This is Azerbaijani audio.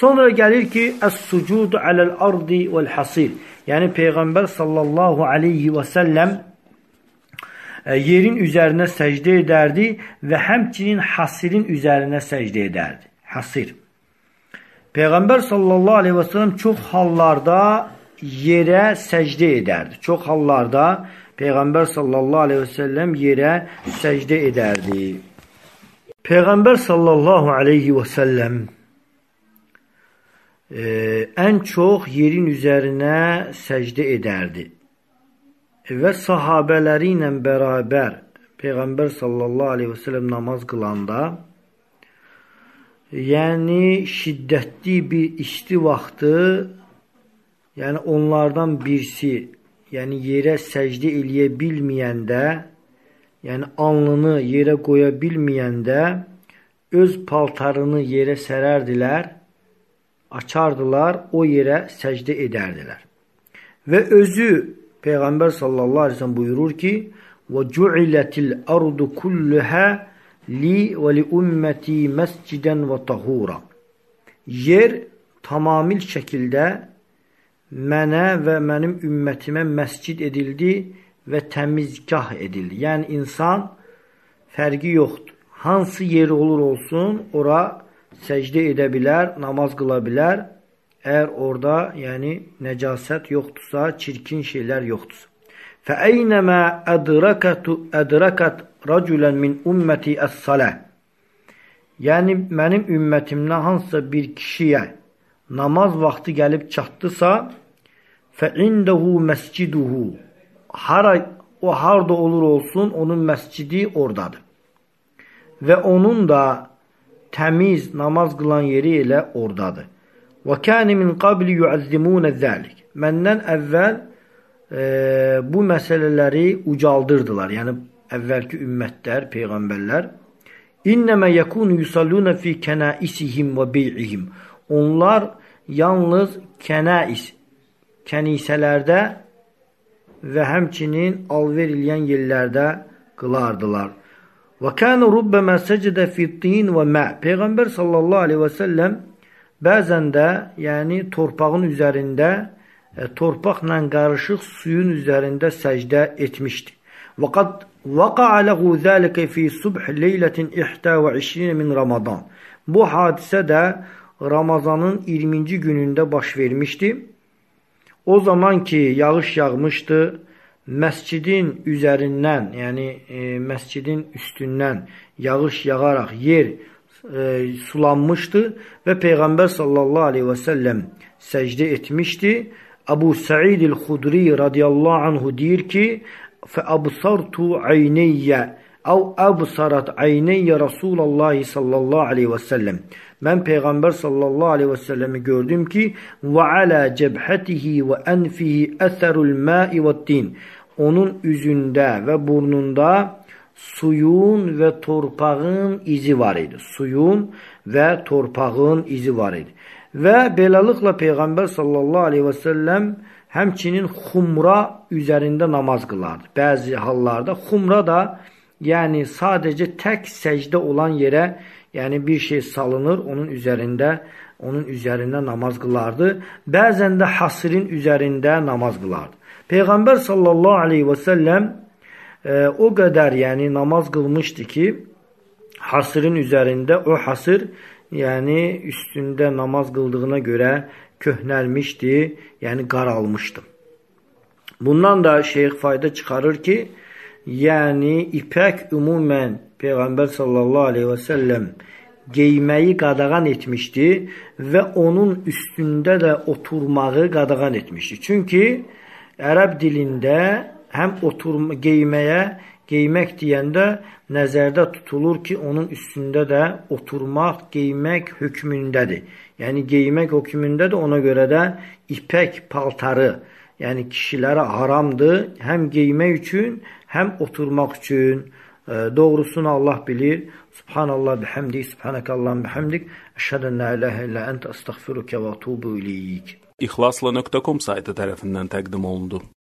Sonra gəlir ki, əs-sucudu aləl-ardi vəl-hasir. Yəni, Peyğəmbər sallallahu aleyhi və səlləm yerin üzərinə səcdə edərdi və həmçinin hasirin üzərinə səcdə edərdi. Hasir. Peyğəmbər sallallahu aleyhi və səlləm çox hallarda yerə səcdə edərdi. Çox hallarda Peyğəmbər sallallahu aleyhi və səlləm yerə səcdə edərdi. Peyğəmbər sallallahu aleyhi və səlləm ən çox yerin üzərinə səcdə edərdi. Və sahabələri ilə bərabər Peyğəmbər sallallahu aleyhi və səlləm namaz qılanda, yəni şiddətli bir isti vaxtı, yəni onlardan birisi, yəni yerə səcdə eləyə bilməyəndə, yəni alnını yerə qoya bilməyəndə, öz paltarını yerə sərərdilər, açardılar, o yerə səcdə edərdilər. Və özü Peyğəmbər sallallahu aleyhi ve sellem buyurur ki, وَجُعِلَتِ الْأَرْضُ كُلُّهَا لِي وَلِأُمَّتِي مَسْجِدًا وَطَهُورًا. Yer tamamil şəkildə mənə və mənim ümmətimə məscid edildi və təmizgah edildi. Yəni, insan fərqi yoxdur. Hansı yeri olur olsun, ora səcdə edə bilər, namaz qıla bilər. Əgər orada, yəni, nəcasət yoxdursa, çirkin şeylər yoxdursa. فَأَيْنَمَا أَدْرَكَتْ رَجُلًا مِنْ أُمَّتِي الصَّلَةِ. Yəni, mənim ümmətimdən hansısa bir kişiyə namaz vaxtı gəlib çatdısa, فَعِنْدَهُ مَسْجِدُهُ. O harada olur olsun, onun məscidi oradadır. Və onun da təmiz namaz qılan yeri elə oradadır. وَكَانِ مِنْ قَبْلِ يُعَزِّمُونَ ذَلِكَ. Məndən əvvəl bu məsələləri ucaldırdılar. Yəni, əvvəlki ümmətlər, peyğəmbərlər. İnnəmə yəkunu yusalluna fi kənəisihim və bey'ihim. Onlar yalnız kənisələrdə və həmçinin alver eləyən yerlərdə qılardılar. Və kənə rubbəmə səcədə fi tin və mə. Peyğəmbər sallallahu aleyhi və səlləm bəzən də, yəni torpağın üzərində, torpaqla qarışıq suyun üzərində səcdə etmişdi. Və qad vaqa'a ləhu zəlikə fi subh leylətin 21 min Ramadan. Bu hadisə də Ramazanın 20-ci günündə baş vermişdi. O zaman ki, yağış yağmışdı, məscidin üzərindən, yəni məscidin üstündən yağış yağaraq yer sulanmışdı və Peyğəmbər sallallahu aleyhi və səlləm səcdə etmişdi. Əbu Səid el-Xudri radiyallahu anhu deyir ki, فَأَبْصَرْتُ عَيْنَيَّ أَوْ أَبْصَرَتْ عَيْنَيَّ رَسُولَ اللّٰهِ sallallahu aleyhi və səlləm. Mən Peyğəmbər sallallahu aleyhi və səlləmi gördüm ki, وَعَلَى جَبْحَتِهِ وَأَنْفِهِ أَثَرُ الْمَاءِ وَالدِّينِ. Onun üzündə və burnunda suyun və torpağın izi var idi. Suyun və torpağın izi var idi. Və beləliklə Peyğəmbər sallallahu aleyhi və səlləm həmçinin xumra üzərində namaz qılardı. Bəzi hallarda xumra da, yəni sadəcə tək səcdə olan yerə, yəni bir şey salınır, onun üzərində namaz qılardı. Bəzən də hasirin üzərində namaz qılardı. Peyğəmbər sallallahu aleyhi və səlləm o qədər, yəni namaz qılmışdı ki, hasirin üzərində, o hasir, yəni üstündə namaz qıldığına görə köhnəlmişdi, yəni qaralmışdı. Bundan da şeyx fayda çıxarır ki, yəni ipək ümumən Peyğəmbər sallallahu aleyhi və səlləm geyməyi qadağan etmişdi və onun üstündə də oturmağı qadağan etmişdi. Çünki ərəb dilində həm geymək deyəndə nəzərdə tutulur ki, onun üstündə də oturmaq, geymək hökmündədir. Yəni, geymək hökmündədir, ona görə də ipək paltarı, yəni kişilərə haramdır, həm geymək üçün, həm oturmaq üçün. Doğrusunu Allah bilir. Subhanallah bihamdik, subhanakallahum bihamdik, əşhədən la ilahə illə əntə əstəğfiruka və ətubu ileyk. İxlasla.com saytı tərəfindən təqdim olundu.